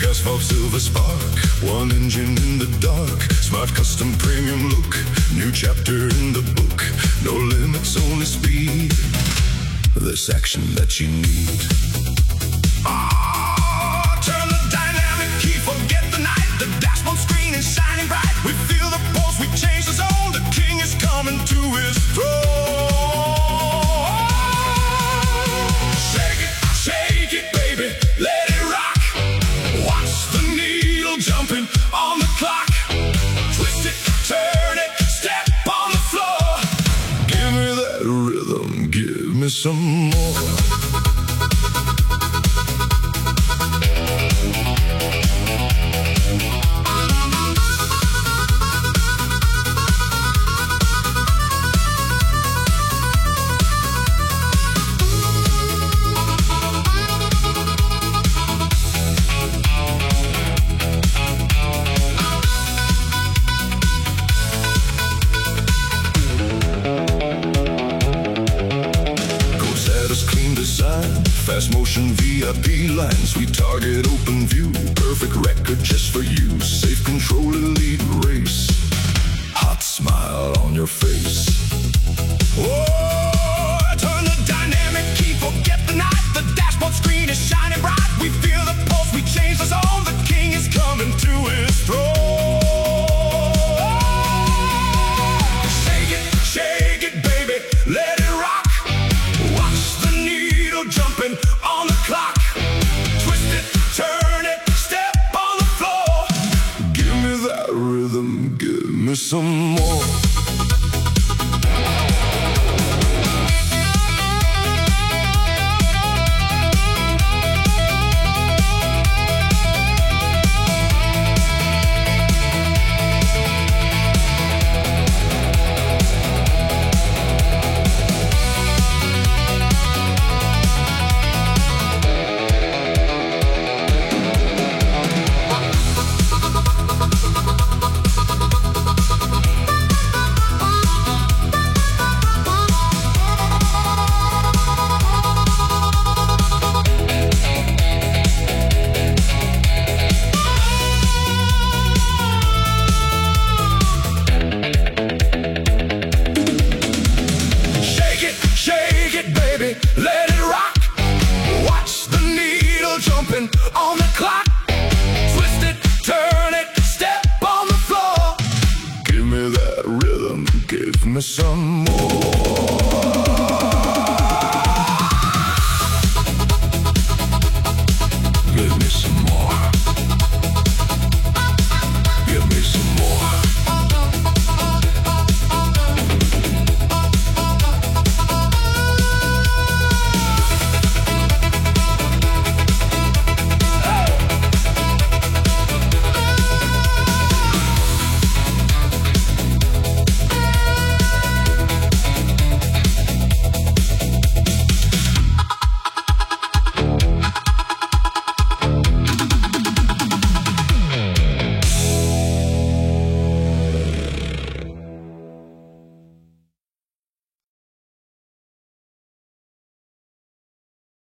asphalt silver spark, one engine in the dark, smart custom premium look, new chapter in the book. No limits, only speed, this action that you need. Turn the dynamic key, forget the night. The dashboard screen is shining bright. We feel the pulse, we change the zone. The king is coming to his throne. Shake it, baby, let it rock. Watch the needle jumping on the clock. Twist it, turn it, step on the floor. Give me that rhythm, give me some more. Fast motion VIP lines, we target open view. Perfect record just for you. Safe control, elite race. Hot smile on your face. Oh, turn the dynamic key, forget the night. The dashboard screen is shining bright. We feel the pulse, we change the zone. The king is coming to his throne. Shake it, baby, let it rock. Watch the needle jumping on the clock. Twist it, turn it, step on the floor. Give me that rhythm, give me some more. Shake it, baby, let it rock. Watch the needle jumping on the clock. Twist it, turn it, step on the floor. Give me that rhythm, give me some more.